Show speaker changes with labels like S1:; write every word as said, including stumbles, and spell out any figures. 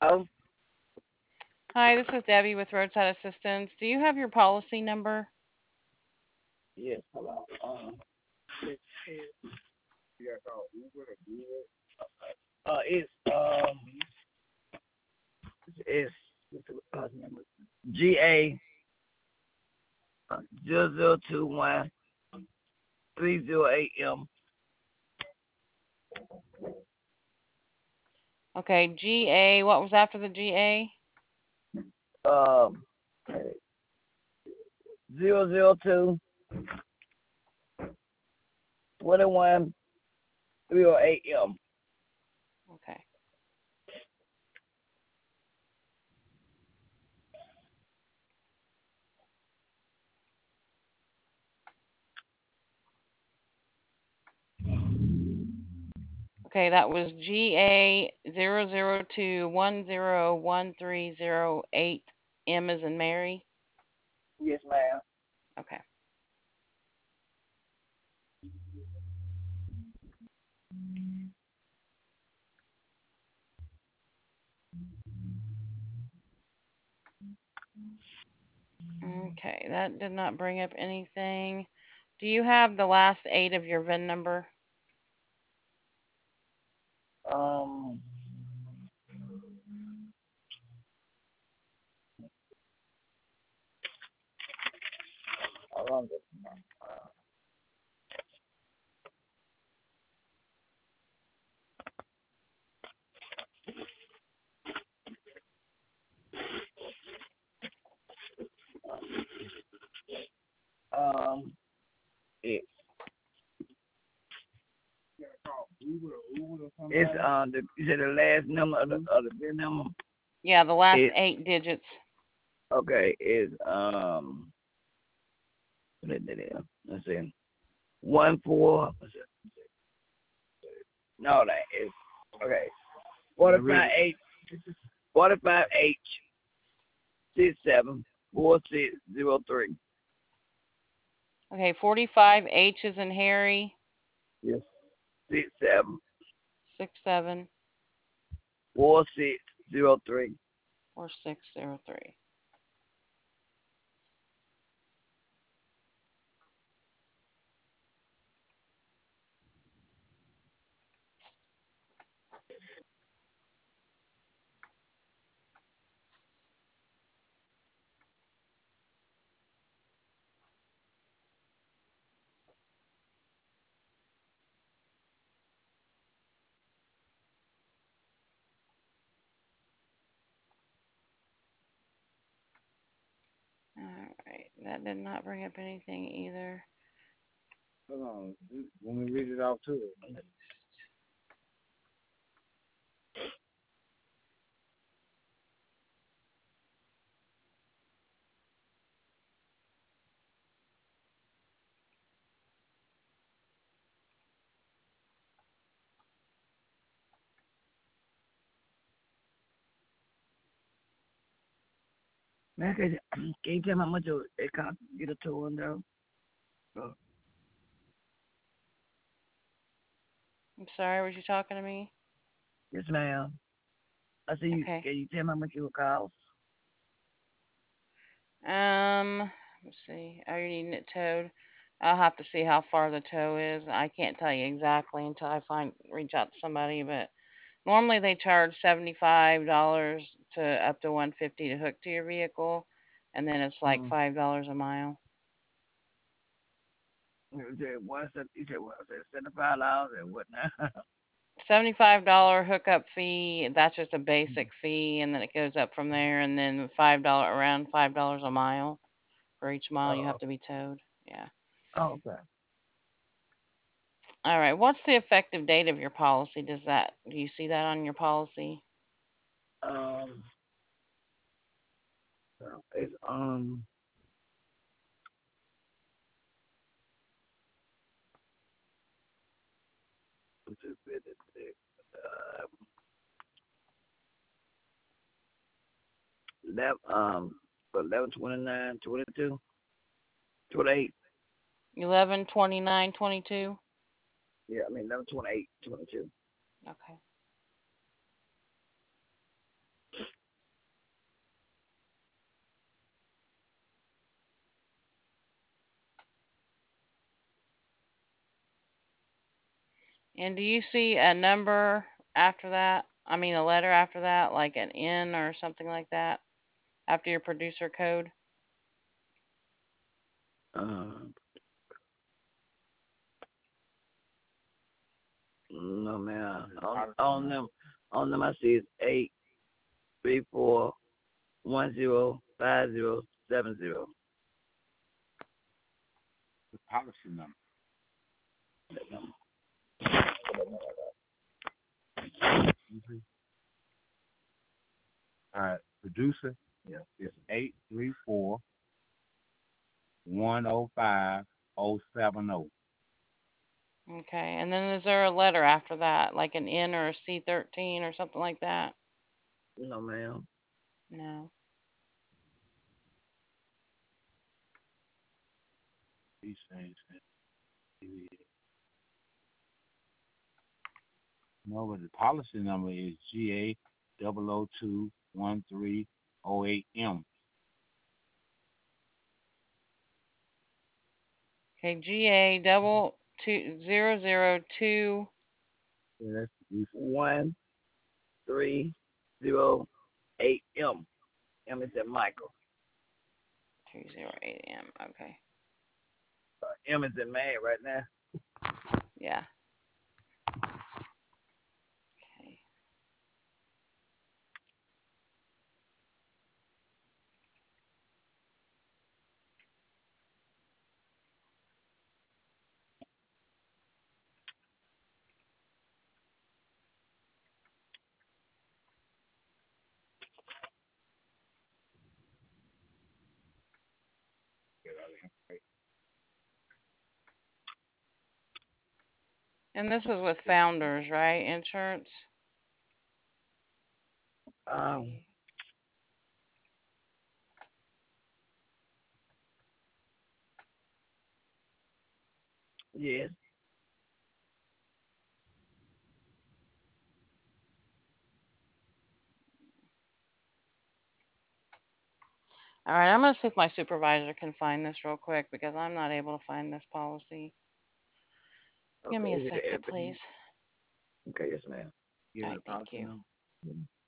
S1: Oh,
S2: Hi, this is Debbie with Roadside Assistance. Do you have your policy number?
S1: yes. Hello. Um, it's, it's, yeah, called Uber or Google. Uh, it's um, it's, it's uh, number G A uh, zero zero two one three zero eight M.
S2: Okay, G A. What was after the G A?
S1: Um, zero zero two twenty one three zero eight M.
S2: Okay. Okay, that was G A zero zero two one zero one three zero eight M as in Mary.
S1: Yes, ma'am.
S2: Okay. Okay, that did not bring up anything. Do you have the last eight of your V I N number?
S1: Um, how long is it? Um, it, it's uh the you said the last number of the of the V I N number.
S2: Yeah, the last
S1: It
S2: eight digits.
S1: okay. Is um. What is it? Let's see. One four. What's it? No, that is okay. Forty five H. Forty five H. Six seven four six zero three.
S2: Okay, forty-five H is in Harry.
S1: Yes. Six seven
S2: Six seven
S1: four six zero three.
S2: four six zero three. All right, that did not bring up anything either.
S3: Hold on. Let me read it out to her.
S1: Man, can you, can you tell me how much it costs to get a tour though? Oh,
S2: I'm sorry, was you talking to me?
S1: yes, ma'am. I see you.
S2: Okay.
S1: Can you tell me how much it will cost?
S2: Um, let's see. Are you needing it towed? I'll have to see how far the tow is. I can't tell you exactly until I find reach out to somebody, but normally they charge seventy-five dollars to up to one hundred fifty to hook to your vehicle, and then it's like
S1: Mm.
S2: five dollars a mile.
S1: You said what? You said what? I said seventy five dollars and what now?
S2: seventy-five dollars hookup fee, that's just a basic fee, and then it goes up from there, and then five dollars around five dollars a mile for each mile you
S1: Oh,
S2: have to be towed. Yeah.
S1: oh, okay.
S2: All right. What's the effective date of your policy? Does that do you see that on your policy?
S1: Um, so it's um, what's it, it, it, uh, eleven, um, eleven twenty nine twenty two twenty eight.
S2: Eleven twenty nine twenty two.
S1: Yeah, I mean eleven twenty eight twenty two.
S2: Okay. And do you see a number after that? I mean, a letter after that, like an N or something like that, after your producer code?
S1: Uh, no, man. On, on them, on them, I see it's eight three four one zero five zero seven zero.
S3: The policy number. Mm-hmm. All right, producer.
S1: Yeah.
S3: It's eight three four one zero five zero seven zero.
S2: Okay. And then is there a letter after that, like an N or a C thirteen or something like that?
S1: No, ma'am.
S2: No.
S3: He's saying that. No, but the policy number is G A double O two one three O eight M.
S2: Okay. G A double two zero zero two.
S3: Yeah, that's producer.
S1: One three zero eight M. M is at Michael.
S2: Two zero eight M. Okay.
S1: Uh, M is in man right now.
S2: Yeah. Okay. And this is with Founders, right? Insurance.
S1: Um, yes.
S2: All right, I'm gonna see if my supervisor can find this real quick because I'm not able to find this policy. Give
S1: Okay.
S2: me a
S1: Is it
S2: second,
S1: everything?
S2: please.
S1: Okay, yes, ma'am.
S3: Give
S2: All
S3: me
S2: right,
S3: the
S2: thank
S3: policy
S2: you.
S3: number.